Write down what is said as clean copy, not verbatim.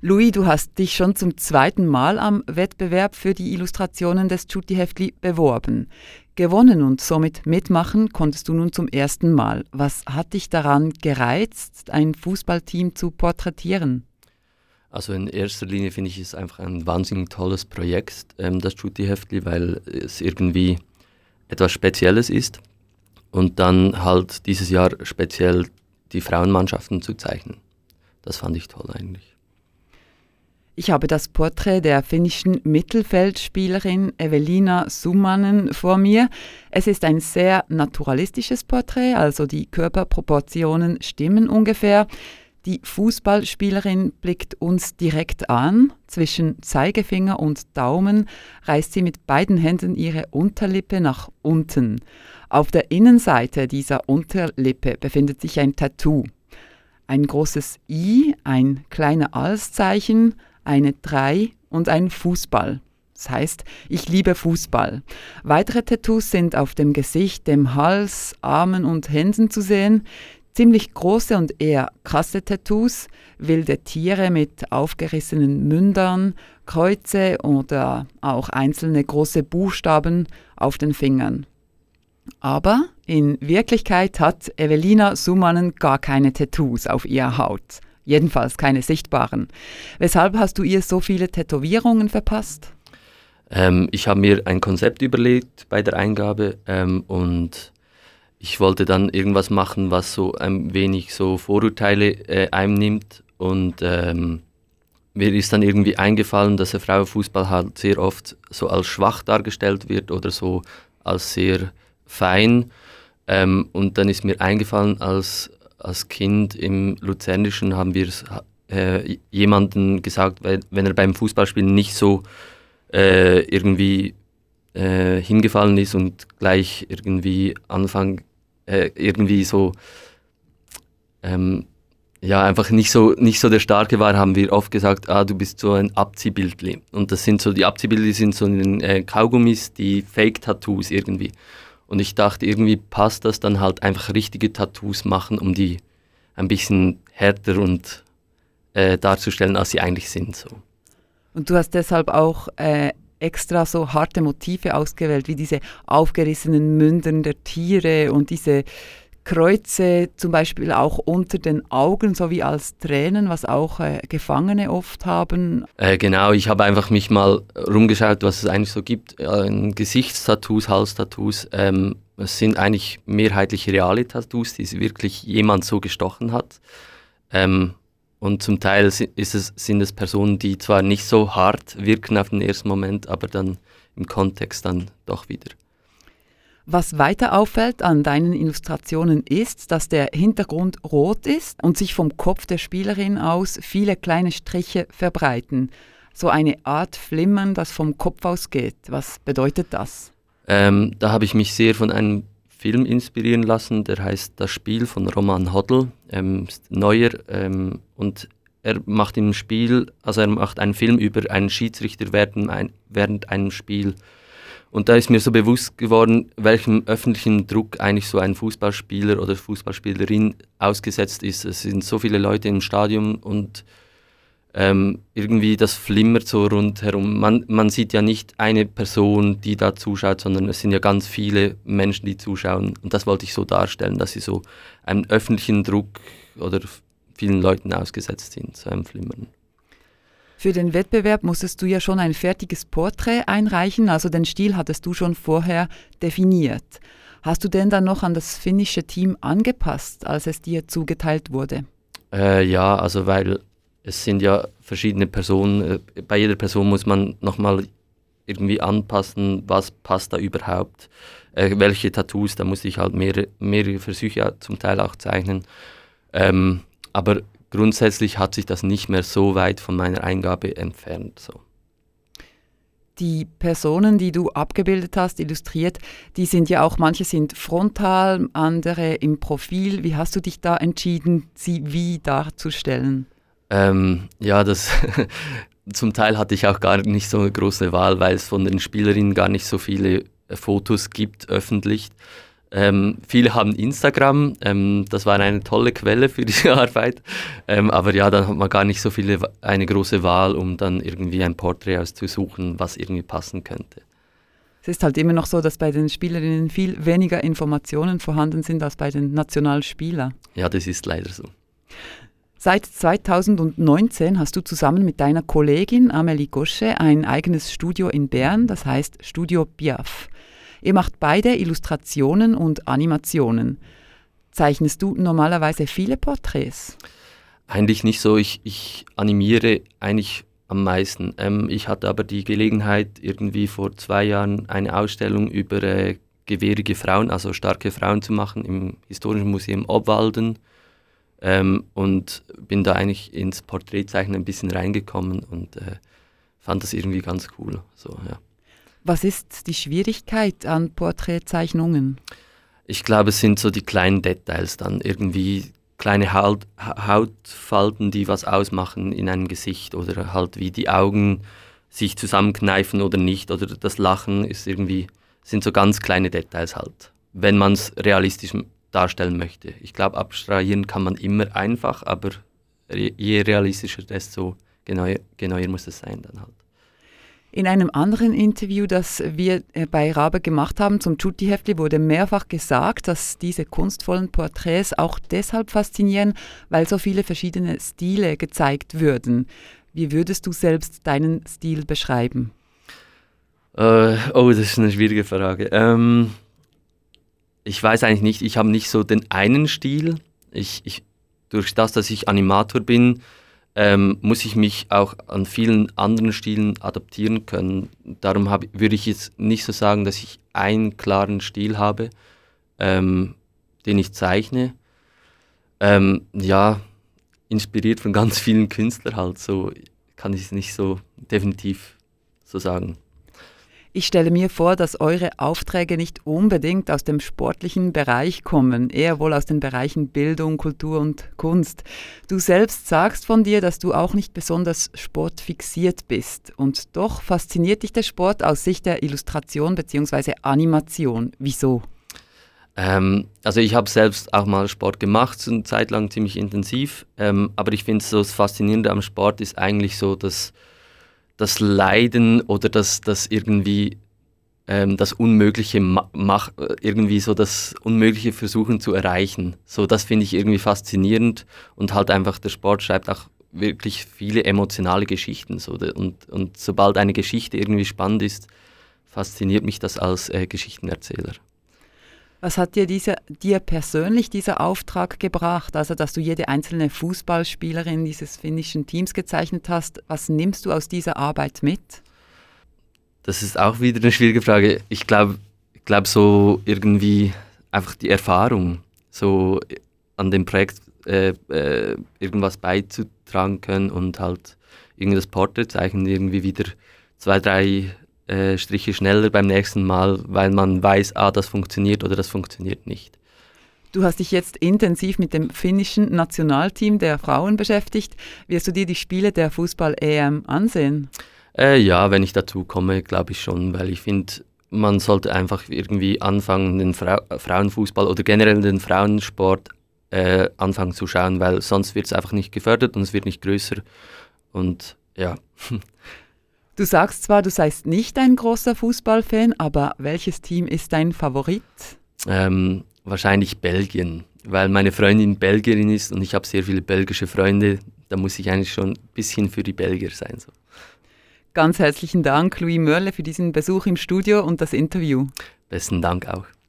Louis, du hast dich schon zum zweiten Mal am Wettbewerb für die Illustrationen des Tutti-Heftli beworben. Gewonnen und somit mitmachen konntest du nun zum ersten Mal. Was hat dich daran gereizt, ein Fußballteam zu porträtieren? Also in erster Linie finde ich es einfach ein wahnsinnig tolles Projekt, das Tutti-Heftli, weil es irgendwie etwas Spezielles ist. Und dann halt dieses Jahr speziell die Frauenmannschaften zu zeichnen. Das fand ich toll eigentlich. Ich habe das Porträt der finnischen Mittelfeldspielerin Evelina Summanen vor mir. Es ist ein sehr naturalistisches Porträt, also die Körperproportionen stimmen ungefähr. Die Fußballspielerin blickt uns direkt an. Zwischen Zeigefinger und Daumen reißt sie mit beiden Händen ihre Unterlippe nach unten. Auf der Innenseite dieser Unterlippe befindet sich ein Tattoo. Ein großes I, ein kleiner Alszeichen, eine 3 und ein Fußball. Das heißt, ich liebe Fußball. Weitere Tattoos sind auf dem Gesicht, dem Hals, Armen und Händen zu sehen. Ziemlich große und eher krasse Tattoos, wilde Tiere mit aufgerissenen Mündern, Kreuze oder auch einzelne große Buchstaben auf den Fingern. Aber in Wirklichkeit hat Evelina Summanen gar keine Tattoos auf ihrer Haut. Jedenfalls keine sichtbaren. Weshalb hast du ihr so viele Tätowierungen verpasst? Ich habe mir ein Konzept überlegt bei der Eingabe und ich wollte dann irgendwas machen, was so ein wenig so Vorurteile einnimmt und mir ist dann irgendwie eingefallen, dass der Frauenfußball halt sehr oft so als schwach dargestellt wird oder so als sehr fein und dann ist mir eingefallen, als Kind im Luzernischen haben wir jemandem gesagt, wenn er beim Fußballspielen nicht so irgendwie hingefallen ist und gleich irgendwie irgendwie so einfach nicht so der Starke war, haben wir oft gesagt, du bist so ein Abziehbildli. Und das sind so, die Abziehbilder sind so in Kaugummis, die Fake-Tattoos irgendwie. Und ich dachte, irgendwie passt das dann halt einfach richtige Tattoos machen, um die ein bisschen härter und darzustellen, als sie eigentlich sind. So. Und du hast deshalb auch extra so harte Motive ausgewählt, wie diese aufgerissenen Mündern der Tiere und diese Kreuze zum Beispiel auch unter den Augen, sowie als Tränen, was auch Gefangene oft haben. Genau, ich habe einfach mich mal rumgeschaut, was es eigentlich so gibt. Gesichtstattoos, Halstattoos, es sind eigentlich mehrheitlich reale Tattoos, die wirklich jemand so gestochen hat. Und zum Teil sind es Personen, die zwar nicht so hart wirken auf den ersten Moment, aber dann im Kontext dann doch wieder. Was weiter auffällt an deinen Illustrationen ist, dass der Hintergrund rot ist und sich vom Kopf der Spielerin aus viele kleine Striche verbreiten. So eine Art Flimmern, das vom Kopf ausgeht. Was bedeutet das? Da habe ich mich sehr von einem Film inspirieren lassen, der heißt Das Spiel von Roman Hodl, ist neuer und er macht einen Film über einen Schiedsrichter während einem Spiel. Und da ist mir so bewusst geworden, welchem öffentlichen Druck eigentlich so ein Fußballspieler oder Fußballspielerin ausgesetzt ist. Es sind so viele Leute im Stadion und irgendwie das flimmert so rundherum. Man sieht ja nicht eine Person, die da zuschaut, sondern es sind ja ganz viele Menschen, die zuschauen. Und das wollte ich so darstellen, dass sie so einem öffentlichen Druck oder vielen Leuten ausgesetzt sind, so einem Flimmern. Für den Wettbewerb musstest du ja schon ein fertiges Porträt einreichen, also den Stil hattest du schon vorher definiert. Hast du denn dann noch an das finnische Team angepasst, als es dir zugeteilt wurde? Ja, also weil es sind ja verschiedene Personen, bei jeder Person muss man nochmal irgendwie anpassen, was passt da überhaupt, welche Tattoos, da muss ich halt mehrere Versuche zum Teil auch zeichnen. Aber grundsätzlich hat sich das nicht mehr so weit von meiner Eingabe entfernt. So. Die Personen, die du abgebildet hast, illustriert, die sind ja auch, manche sind frontal, andere im Profil. Wie hast du dich da entschieden, sie wie darzustellen? Zum Teil hatte ich auch gar nicht so eine große Wahl, weil es von den Spielerinnen gar nicht so viele Fotos gibt öffentlich. Viele haben Instagram, das war eine tolle Quelle für diese Arbeit, aber ja, dann hat man gar nicht so eine große Wahl, um dann irgendwie ein Porträt auszusuchen, was irgendwie passen könnte. Es ist halt immer noch so, dass bei den Spielerinnen viel weniger Informationen vorhanden sind als bei den Nationalspielern. Ja, das ist leider so. Seit 2019 hast du zusammen mit deiner Kollegin Amélie Gauchet ein eigenes Studio in Bern, das heißt Studio Piaf. Ihr macht beide Illustrationen und Animationen. Zeichnest du normalerweise viele Porträts? Eigentlich nicht so. Ich animiere eigentlich am meisten. Ich hatte aber die Gelegenheit, irgendwie vor 2 Jahren eine Ausstellung über gewehrige Frauen, also starke Frauen zu machen im Historischen Museum Obwalden. Und bin da eigentlich ins Porträtzeichnen ein bisschen reingekommen und fand das irgendwie ganz cool. So, ja. Was ist die Schwierigkeit an Porträtzeichnungen? Ich glaube, es sind so die kleinen Details dann, irgendwie kleine Hautfalten, die was ausmachen in einem Gesicht oder halt wie die Augen sich zusammenkneifen oder nicht oder das Lachen ist irgendwie, sind so ganz kleine Details halt, wenn man es realistisch darstellen möchte. Ich glaube, abstrahieren kann man immer einfach, aber je realistischer, desto genauer muss es sein dann halt. In einem anderen Interview, das wir bei Rabe gemacht haben zum Tutti-Heftli, wurde mehrfach gesagt, dass diese kunstvollen Porträts auch deshalb faszinieren, weil so viele verschiedene Stile gezeigt würden. Wie würdest du selbst deinen Stil beschreiben? Das ist eine schwierige Frage. Ich weiß eigentlich nicht, ich habe nicht so den einen Stil. Durch das, dass ich Animator bin, muss ich mich auch an vielen anderen Stilen adaptieren können. Darum würde ich jetzt nicht so sagen, dass ich einen klaren Stil habe, den ich zeichne. Ja, inspiriert von ganz vielen Künstlern halt, so kann ich es nicht so definitiv so sagen. Ich stelle mir vor, dass eure Aufträge nicht unbedingt aus dem sportlichen Bereich kommen, eher wohl aus den Bereichen Bildung, Kultur und Kunst. Du selbst sagst von dir, dass du auch nicht besonders sportfixiert bist. Und doch fasziniert dich der Sport aus Sicht der Illustration bzw. Animation. Wieso? Also ich habe selbst auch mal Sport gemacht, so eine Zeit lang ziemlich intensiv. Aber ich finde so das Faszinierende am Sport ist eigentlich so, dass das Leiden oder das irgendwie das Unmögliche irgendwie so das Unmögliche versuchen zu erreichen. So, das finde ich irgendwie faszinierend und halt einfach der Sport schreibt auch wirklich viele emotionale Geschichten. So, und sobald eine Geschichte irgendwie spannend ist, fasziniert mich das als Geschichtenerzähler. Was hat dir persönlich dieser Auftrag gebracht? Also, dass du jede einzelne Fußballspielerin dieses finnischen Teams gezeichnet hast. Was nimmst du aus dieser Arbeit mit? Das ist auch wieder eine schwierige Frage. Ich glaube so irgendwie einfach die Erfahrung, so an dem Projekt irgendwas beizutragen können und halt irgendwie das Porträt zeichnen, irgendwie wieder 2, 3 Striche schneller beim nächsten Mal, weil man weiß, das funktioniert oder das funktioniert nicht. Du hast dich jetzt intensiv mit dem finnischen Nationalteam der Frauen beschäftigt. Wirst du dir die Spiele der Fußball-EM ansehen? Ja, wenn ich dazu komme, glaube ich schon, weil ich finde, man sollte einfach irgendwie anfangen, den Frauenfußball oder generell den Frauensport anfangen zu schauen, weil sonst wird es einfach nicht gefördert und es wird nicht größer und ja. Du sagst zwar, du seist nicht ein großer Fußballfan, aber welches Team ist dein Favorit? Wahrscheinlich Belgien, weil meine Freundin Belgierin ist und ich habe sehr viele belgische Freunde. Da muss ich eigentlich schon ein bisschen für die Belgier sein. So. Ganz herzlichen Dank, Louis Mörle, für diesen Besuch im Studio und das Interview. Besten Dank auch.